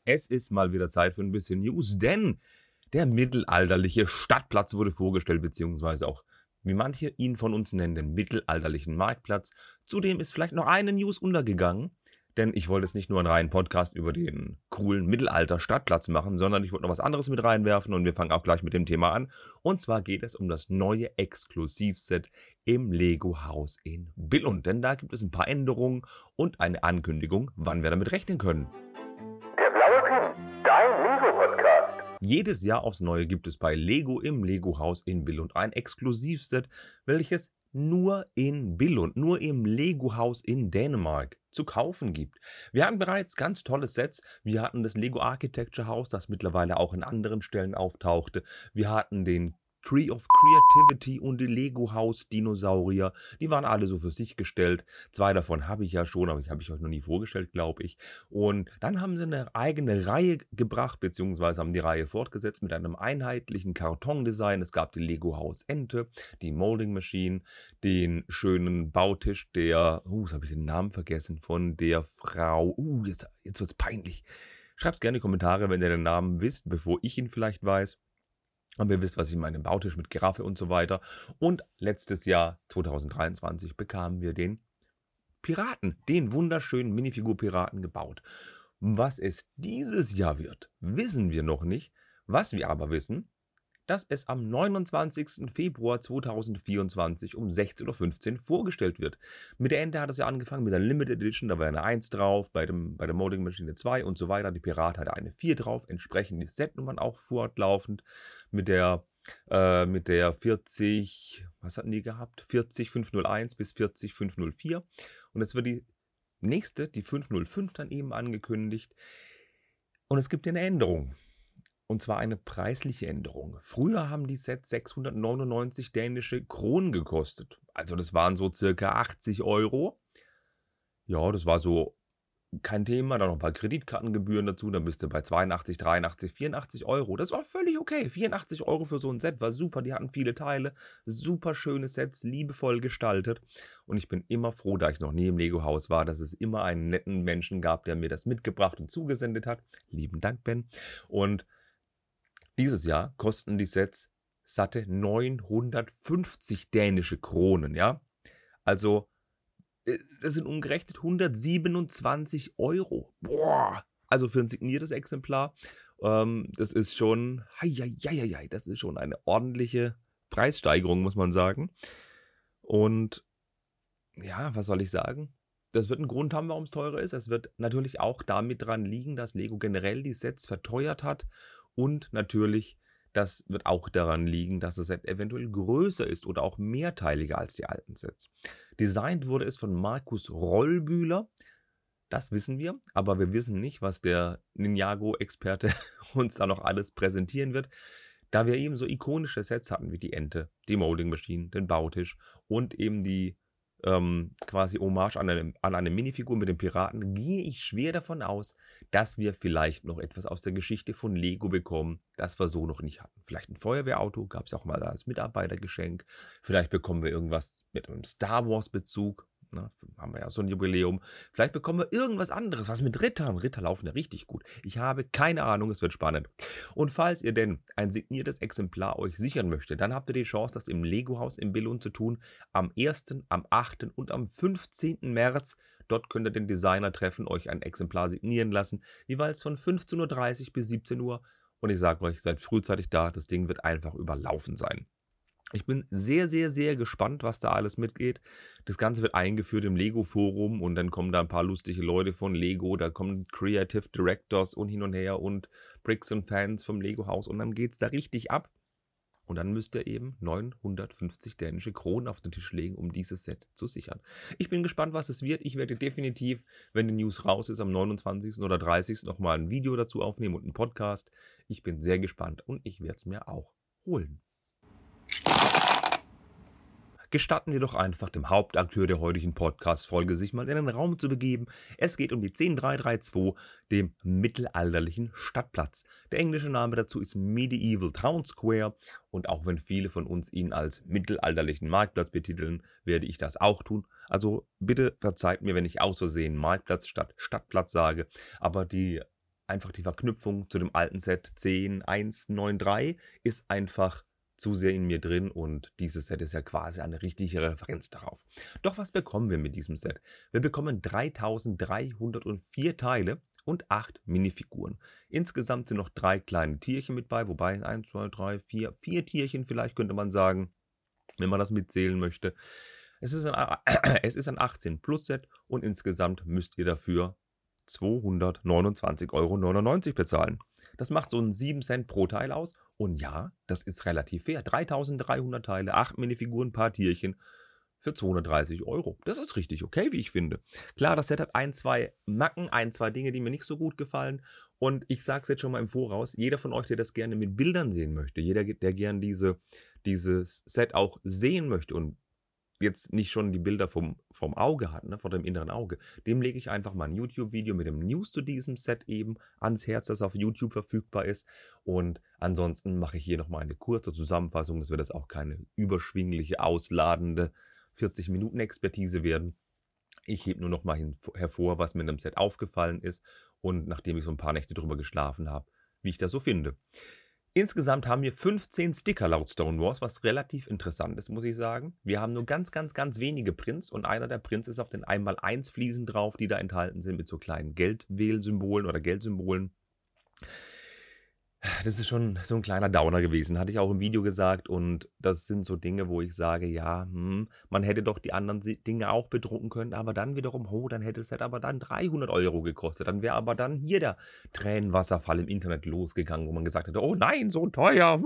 Es ist mal wieder Zeit für ein bisschen News, denn der mittelalterliche Stadtplatz wurde vorgestellt, beziehungsweise auch, wie manche ihn von uns nennen, den mittelalterlichen Marktplatz. Zudem ist vielleicht noch eine News untergegangen, denn ich wollte jetzt nicht nur einen reinen Podcast über den coolen Mittelalter-Stadtplatz machen, sondern ich wollte noch was anderes mit reinwerfen und wir fangen auch gleich mit dem Thema an. Und zwar geht es um das neue Exklusivset im Lego-Haus in Billund, denn da gibt es ein paar Änderungen und eine Ankündigung, wann wir damit rechnen können. Der blaue Pin, dein Lego-Podcast. Jedes Jahr aufs Neue gibt es bei Lego im Lego-Haus in Billund ein Exklusivset, welches nur in Billund, nur im Lego-Haus in Dänemark zu kaufen gibt. Wir hatten bereits ganz tolle Sets. Wir hatten das Lego Architecture House, das mittlerweile auch in anderen Stellen auftauchte. Wir hatten den Tree of Creativity und die Lego Haus Dinosaurier. Die waren alle so für sich gestellt. 2 davon habe ich ja schon, aber ich habe ich euch noch nie vorgestellt, glaube ich. Und dann haben sie eine eigene Reihe gebracht, beziehungsweise haben die Reihe fortgesetzt mit einem einheitlichen Kartondesign. Es gab die Lego Haus Ente, die Molding Machine, den schönen Bautisch der, jetzt habe ich den Namen vergessen, von der Frau, jetzt wird es peinlich. Schreibt gerne in die Kommentare, wenn ihr den Namen wisst, bevor ich ihn vielleicht weiß. Und ihr wisst, was ich meine, Bautisch mit Giraffe und so weiter. Und letztes Jahr, 2023, bekamen wir den Piraten, den wunderschönen Minifigur-Piraten gebaut. Was es dieses Jahr wird, wissen wir noch nicht. Was wir aber wissen, dass es am 29. Februar 2024 um 16:15 Uhr vorgestellt wird. Mit der Ente hat es ja angefangen, mit der Limited Edition, da war eine 1 drauf, bei der Molding Maschine 2 und so weiter. Die Pirat hatte eine 4 drauf, entsprechend die Setnummern auch fortlaufend. Mit der 40, was hatten die gehabt? 40501 bis 40504. Und jetzt wird die nächste, die 505, dann eben angekündigt. Und es gibt eine Änderung. Und zwar eine preisliche Änderung. Früher haben die Sets 699 dänische Kronen gekostet. Also das waren so circa 80 Euro. Ja, das war so kein Thema. Dann noch ein paar Kreditkartengebühren dazu. Dann bist du bei 82, 83, 84 Euro. Das war völlig okay. 84 Euro für so ein Set war super. Die hatten viele Teile. Super schöne Sets, liebevoll gestaltet. Und ich bin immer froh, da ich noch nie im Lego-Haus war, dass es immer einen netten Menschen gab, der mir das mitgebracht und zugesendet hat. Lieben Dank, Ben. Und dieses Jahr kosten die Sets satte 950 dänische Kronen, ja. Also, das sind umgerechnet 127 Euro. Boah! Also für ein signiertes Exemplar, das ist schon, das ist schon eine ordentliche Preissteigerung, muss man sagen. Und ja, was soll ich sagen? Das wird einen Grund haben, warum es teurer ist. Es wird natürlich auch damit dran liegen, dass Lego generell die Sets verteuert hat. Und natürlich, das wird auch daran liegen, dass das Set eventuell größer ist oder auch mehrteiliger als die alten Sets. Designt wurde es von Markus Rollbühler. Das wissen wir, aber wir wissen nicht, was der Ninjago-Experte uns da noch alles präsentieren wird. Da wir eben so ikonische Sets hatten wie die Ente, die Molding Machine, den Bautisch und eben die quasi Hommage an eine Minifigur mit den Piraten, gehe ich schwer davon aus, dass wir vielleicht noch etwas aus der Geschichte von Lego bekommen, das wir so noch nicht hatten. Vielleicht ein Feuerwehrauto, gab es auch mal als Mitarbeitergeschenk. Vielleicht bekommen wir irgendwas mit einem Star Wars Bezug. Na, haben wir ja so ein Jubiläum. Vielleicht bekommen wir irgendwas anderes, was mit Rittern. Ritter laufen ja richtig gut. Ich habe keine Ahnung, es wird spannend. Und falls ihr denn ein signiertes Exemplar euch sichern möchtet, dann habt ihr die Chance, das im Lego-Haus in Billund zu tun. Am 1., am 8. und am 15. März. Dort könnt ihr den Designer treffen, euch ein Exemplar signieren lassen. Jeweils von 15:30 Uhr bis 17 Uhr. Und ich sage euch, seid frühzeitig da. Das Ding wird einfach überlaufen sein. Ich bin sehr, sehr, sehr gespannt, was da alles mitgeht. Das Ganze wird eingeführt im Lego-Forum und dann kommen da ein paar lustige Leute von Lego. Da kommen Creative Directors und hin und her und Bricks und Fans vom Lego-Haus und dann geht's da richtig ab. Und dann müsst ihr eben 950 dänische Kronen auf den Tisch legen, um dieses Set zu sichern. Ich bin gespannt, was es wird. Ich werde definitiv, wenn die News raus ist, am 29. oder 30. nochmal ein Video dazu aufnehmen und einen Podcast. Ich bin sehr gespannt und ich werde es mir auch holen. Gestatten wir doch einfach dem Hauptakteur der heutigen Podcast-Folge, sich mal in den Raum zu begeben. Es geht um die 10332, dem mittelalterlichen Stadtplatz. Der englische Name dazu ist Medieval Town Square und auch wenn viele von uns ihn als mittelalterlichen Marktplatz betiteln, werde ich das auch tun. Also bitte verzeiht mir, wenn ich aus Versehen Marktplatz statt Stadtplatz sage, aber die einfach die Verknüpfung zu dem alten Set 10193 ist einfach zu sehr in mir drin und dieses Set ist ja quasi eine richtige Referenz darauf. Doch was bekommen wir mit diesem Set? Wir bekommen 3304 Teile und 8 Minifiguren. Insgesamt sind noch 3 kleine Tierchen mit bei, wobei 1, 2, 3, 4 Tierchen vielleicht könnte man sagen, wenn man das mitzählen möchte. Es ist ein 18-Plus-Set und insgesamt müsst ihr dafür 229,99 € bezahlen. Das macht so einen 7 Cent pro Teil aus. Und ja, das ist relativ fair. 3300 Teile, 8 Minifiguren, paar Tierchen für 230 €. Das ist richtig okay, wie ich finde. Klar, das Set hat 2 Macken, 2 Dinge, die mir nicht so gut gefallen. Und ich sage es jetzt schon mal im Voraus, jeder von euch, der das gerne mit Bildern sehen möchte, jeder, der gerne dieses Set auch sehen möchte und jetzt nicht schon die Bilder vom Auge hat, ne, vor dem inneren Auge, dem lege ich einfach mal ein YouTube-Video mit dem News zu diesem Set eben ans Herz, das auf YouTube verfügbar ist. Und ansonsten mache ich hier nochmal eine kurze Zusammenfassung, dass wir das auch keine überschwingliche, ausladende 40-Minuten-Expertise werden. Ich hebe nur nochmal hervor, was mir in dem Set aufgefallen ist und nachdem ich so ein paar Nächte drüber geschlafen habe, wie ich das so finde. Insgesamt haben wir 15 Sticker laut Stone Wars, was relativ interessant ist, muss ich sagen. Wir haben nur ganz wenige Prints und einer der Prints ist auf den 1x1 Fliesen drauf, die da enthalten sind mit so kleinen Geldwählsymbolen oder Geldsymbolen. Das ist schon so ein kleiner Downer gewesen, hatte ich auch im Video gesagt und das sind so Dinge, wo ich sage, ja, man hätte doch die anderen Dinge auch bedrucken können, aber dann wiederum, dann hätte es halt aber dann 300 € gekostet, dann wäre aber dann hier der Tränenwasserfall im Internet losgegangen, wo man gesagt hätte, oh nein, so teuer.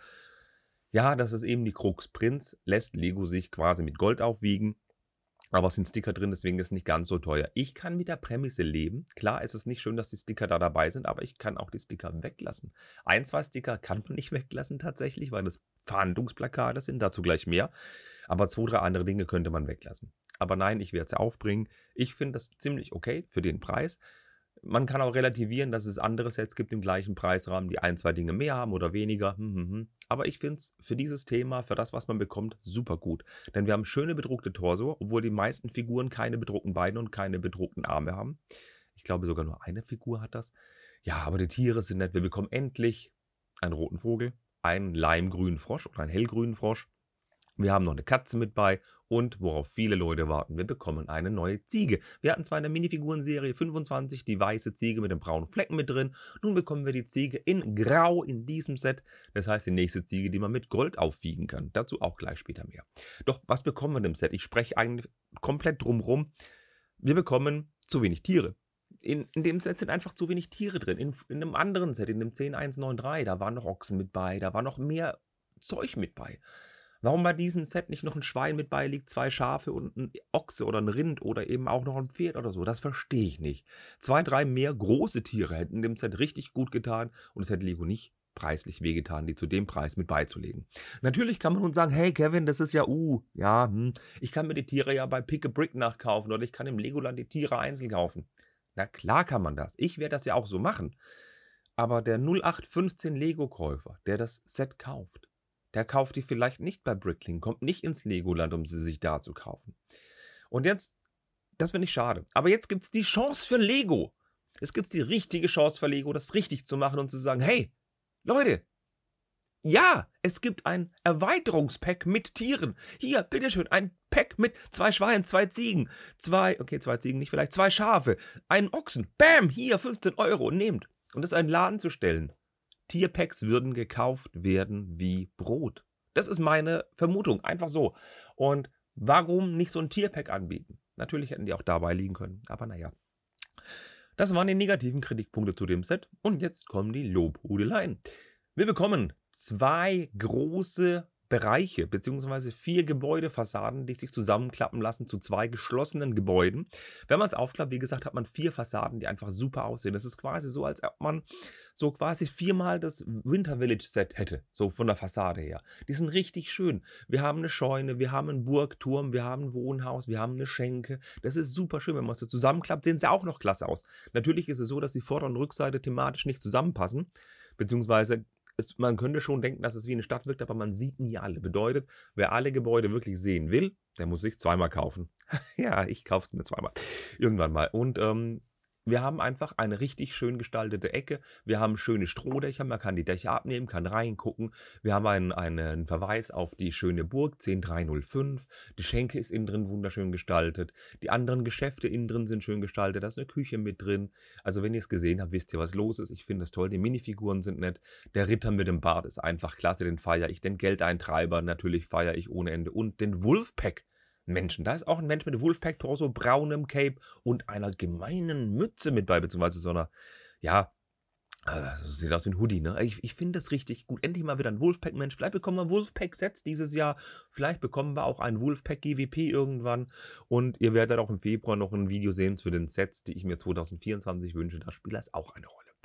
Ja, das ist eben die Krux. Prinz lässt Lego sich quasi mit Gold aufwiegen. Aber es sind Sticker drin, deswegen ist es nicht ganz so teuer. Ich kann mit der Prämisse leben. Klar ist es nicht schön, dass die Sticker da dabei sind, aber ich kann auch die Sticker weglassen. 2 Sticker kann man nicht weglassen tatsächlich, weil das Fahndungsplakate sind, dazu gleich mehr. Aber 2, 3 andere Dinge könnte man weglassen. Aber nein, ich werde sie aufbringen. Ich finde das ziemlich okay für den Preis. Man kann auch relativieren, dass es andere Sets gibt im gleichen Preisrahmen, die 1, 2 Dinge mehr haben oder weniger. Aber ich finde es für dieses Thema, für das, was man bekommt, super gut. Denn wir haben schöne bedruckte Torso, obwohl die meisten Figuren keine bedruckten Beine und keine bedruckten Arme haben. Ich glaube, sogar nur eine Figur hat das. Ja, aber die Tiere sind nett. Wir bekommen endlich einen roten Vogel, einen limegrünen Frosch oder einen hellgrünen Frosch. Wir haben noch eine Katze mit bei und worauf viele Leute warten, wir bekommen eine neue Ziege. Wir hatten zwar in der Minifiguren-Serie 25 die weiße Ziege mit den braunen Flecken mit drin. Nun bekommen wir die Ziege in Grau in diesem Set. Das heißt, die nächste Ziege, die man mit Gold aufwiegen kann. Dazu auch gleich später mehr. Doch, was bekommen wir in dem Set? Ich spreche eigentlich komplett drumrum. Wir bekommen zu wenig Tiere. In dem Set sind einfach zu wenig Tiere drin. In einem anderen Set, in dem 10193, da waren noch Ochsen mit bei, da war noch mehr Zeug mit bei. Warum bei diesem Set nicht noch ein Schwein mit beiliegt, 2 Schafe und ein Ochse oder ein Rind oder eben auch noch ein Pferd oder so? Das verstehe ich nicht. 2, 3 mehr große Tiere hätten dem Set richtig gut getan und es hätte Lego nicht preislich wehgetan, die zu dem Preis mit beizulegen. Natürlich kann man nun sagen, hey Kevin, das ist ja, ich kann mir die Tiere ja bei Pick a Brick nachkaufen oder ich kann im Legoland die Tiere einzeln kaufen. Na klar kann man das. Ich werde das ja auch so machen. Aber der 0815 Lego-Käufer, der das Set kauft, der kauft die vielleicht nicht bei Bricklink, kommt nicht ins Legoland, um sie sich da zu kaufen. Und jetzt, das finde ich schade. Aber jetzt gibt es die Chance für Lego. Es gibt die richtige Chance für Lego, das richtig zu machen und zu sagen, hey, Leute, ja, es gibt ein Erweiterungspack mit Tieren. Hier, bitteschön, ein Pack mit 2 Schweinen, 2 Ziegen, 2 Ziegen nicht, vielleicht 2 Schafe, einen Ochsen. Bam, hier 15 €, nehmt. Und das in einen Laden zu stellen. Tierpacks würden gekauft werden wie Brot. Das ist meine Vermutung, einfach so. Und warum nicht so ein Tierpack anbieten? Natürlich hätten die auch dabei liegen können, aber naja. Das waren die negativen Kritikpunkte zu dem Set und jetzt kommen die Lobhudeleien. Wir bekommen 2 große Bereiche bzw. 4 Gebäudefassaden, die sich zusammenklappen lassen zu 2 geschlossenen Gebäuden. Wenn man es aufklappt, wie gesagt, hat man 4 Fassaden, die einfach super aussehen. Das ist quasi so, als ob man so quasi 4-mal das Winter Village Set hätte, so von der Fassade her. Die sind richtig schön. Wir haben eine Scheune, wir haben einen Burgturm, wir haben ein Wohnhaus, wir haben eine Schenke. Das ist super schön. Wenn man es so zusammenklappt, sehen sie auch noch klasse aus. Natürlich ist es so, dass die Vorder- und Rückseite thematisch nicht zusammenpassen, beziehungsweise man könnte schon denken, dass es wie eine Stadt wirkt, aber man sieht nie alle. Bedeutet, wer alle Gebäude wirklich sehen will, der muss sich 2-mal kaufen. Ja, ich kaufe es mir 2-mal. Irgendwann mal. Und wir haben einfach eine richtig schön gestaltete Ecke. Wir haben schöne Strohdächer, man kann die Dächer abnehmen, kann reingucken. Wir haben einen Verweis auf die schöne Burg 10305. Die Schenke ist innen drin wunderschön gestaltet. Die anderen Geschäfte innen drin sind schön gestaltet. Da ist eine Küche mit drin. Also wenn ihr es gesehen habt, wisst ihr, was los ist. Ich finde es toll. Die Minifiguren sind nett. Der Ritter mit dem Bart ist einfach klasse, den feiere ich. Den Geldeintreiber natürlich feiere ich ohne Ende. Und den Wolfpack. Menschen. Da ist auch ein Mensch mit Wolfpack-Torso, braunem Cape und einer gemeinen Mütze mit bei, beziehungsweise so einer, ja, sieht aus wie ein Hoodie, ne? Ich finde das richtig gut. Endlich mal wieder ein Wolfpack-Mensch. Vielleicht bekommen wir Wolfpack-Sets dieses Jahr. Vielleicht bekommen wir auch ein Wolfpack-GWP irgendwann. Und ihr werdet auch im Februar noch ein Video sehen zu den Sets, die ich mir 2024 wünsche. Da spielt das auch eine Rolle.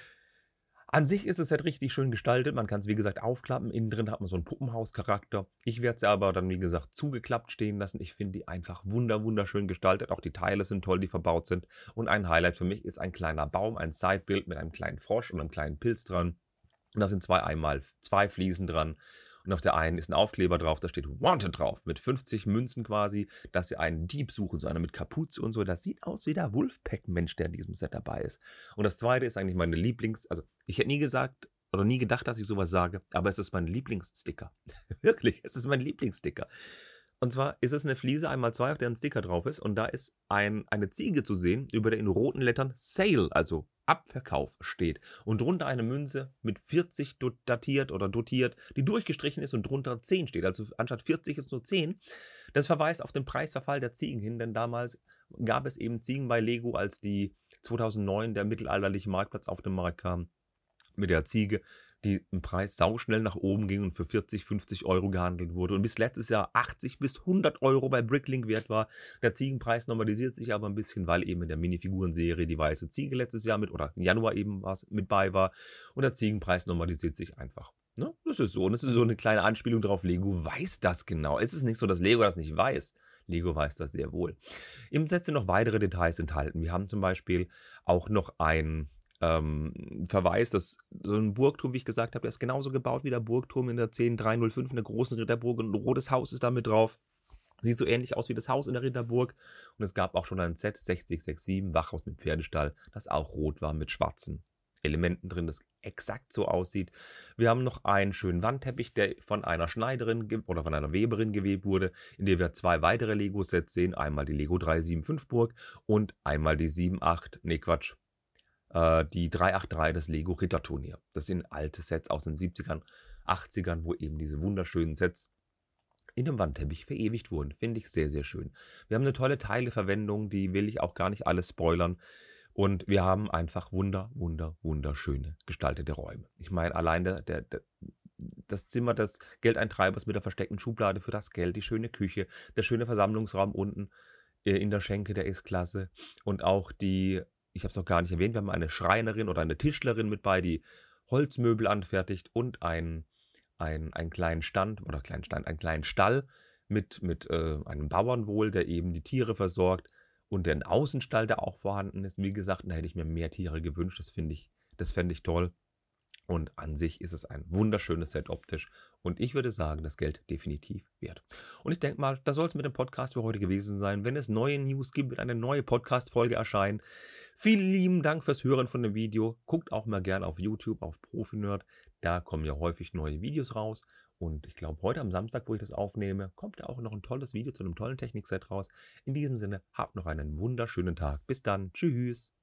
An sich ist es halt richtig schön gestaltet. Man kann es, wie gesagt, aufklappen. Innen drin hat man so einen Puppenhauscharakter. Ich werde es aber dann, wie gesagt, zugeklappt stehen lassen. Ich finde die einfach wunderschön gestaltet. Auch die Teile sind toll, die verbaut sind. Und ein Highlight für mich ist ein kleiner Baum, ein Sidebild mit einem kleinen Frosch und einem kleinen Pilz dran. Und da sind 2x2 Fliesen dran. Und auf der einen ist ein Aufkleber drauf, da steht Wanted drauf, mit 50 Münzen quasi, dass sie einen Dieb suchen, so einer mit Kapuze und so. Das sieht aus wie der Wolfpack-Mensch, der in diesem Set dabei ist. Und das zweite ist eigentlich meine also ich hätte nie gesagt oder nie gedacht, dass ich sowas sage, aber es ist mein Lieblingssticker. Wirklich, es ist mein Lieblingssticker. Und zwar ist es eine Fliese 1x2, auf der ein Sticker drauf ist. Und da ist eine Ziege zu sehen, über der in roten Lettern Sale, also Abverkauf, steht. Und drunter eine Münze mit 40 datiert oder dotiert, die durchgestrichen ist und drunter 10 steht. Also anstatt 40 ist nur 10. Das verweist auf den Preisverfall der Ziegen hin, denn damals gab es eben Ziegen bei Lego, als die 2009 der mittelalterliche Marktplatz auf den Markt kam mit der Ziege, die im Preis sauschnell nach oben ging und für 40, 50 Euro gehandelt wurde und bis letztes Jahr 80 bis 100 Euro bei Bricklink wert war. Der Ziegenpreis normalisiert sich aber ein bisschen, weil eben in der Minifigurenserie die weiße Ziege letztes Jahr oder im Januar eben mit bei war und der Ziegenpreis normalisiert sich einfach. Ne? Das ist so und das ist so eine kleine Anspielung darauf, Lego weiß das genau. Es ist nicht so, dass Lego das nicht weiß. Lego weiß das sehr wohl. Im Set sind noch weitere Details enthalten. Wir haben zum Beispiel auch noch ein Verweis, dass so ein Burgturm, wie ich gesagt habe, der ist genauso gebaut wie der Burgturm in der 10305 in der großen Ritterburg und ein rotes Haus ist da mit drauf. Sieht so ähnlich aus wie das Haus in der Ritterburg. Und es gab auch schon ein Set 6067, Wachhaus mit Pferdestall, das auch rot war mit schwarzen Elementen drin, das exakt so aussieht. Wir haben noch einen schönen Wandteppich, der von einer Schneiderin oder von einer Weberin gewebt wurde, in der wir 2 weitere Lego-Sets sehen. Einmal die Lego 375 Burg und einmal die die 383, das Lego Ritterturnier. Das sind alte Sets aus den 70ern, 80ern, wo eben diese wunderschönen Sets in dem Wandteppich verewigt wurden. Finde ich sehr, sehr schön. Wir haben eine tolle Teileverwendung, die will ich auch gar nicht alles spoilern. Und wir haben einfach wunderschöne gestaltete Räume. Ich meine, allein das Zimmer des Geldeintreibers mit der versteckten Schublade für das Geld, die schöne Küche, der schöne Versammlungsraum unten in der Schenke der S-Klasse und auch ich habe es noch gar nicht erwähnt, wir haben eine Schreinerin oder eine Tischlerin mit bei, die Holzmöbel anfertigt und einen kleinen einen kleinen Stall mit einem Bauern wohl, der eben die Tiere versorgt und den Außenstall, der auch vorhanden ist. Wie gesagt, da hätte ich mir mehr Tiere gewünscht, das fände ich toll. Und an sich ist es ein wunderschönes Set optisch. Und ich würde sagen, das Geld definitiv wert. Und ich denke mal, das soll es mit dem Podcast für heute gewesen sein. Wenn es neue News gibt, wird eine neue Podcast-Folge erscheinen. Vielen lieben Dank fürs Hören von dem Video. Guckt auch mal gerne auf YouTube, auf Profinerd. Da kommen ja häufig neue Videos raus. Und ich glaube, heute am Samstag, wo ich das aufnehme, kommt ja auch noch ein tolles Video zu einem tollen Technikset raus. In diesem Sinne, habt noch einen wunderschönen Tag. Bis dann. Tschüss.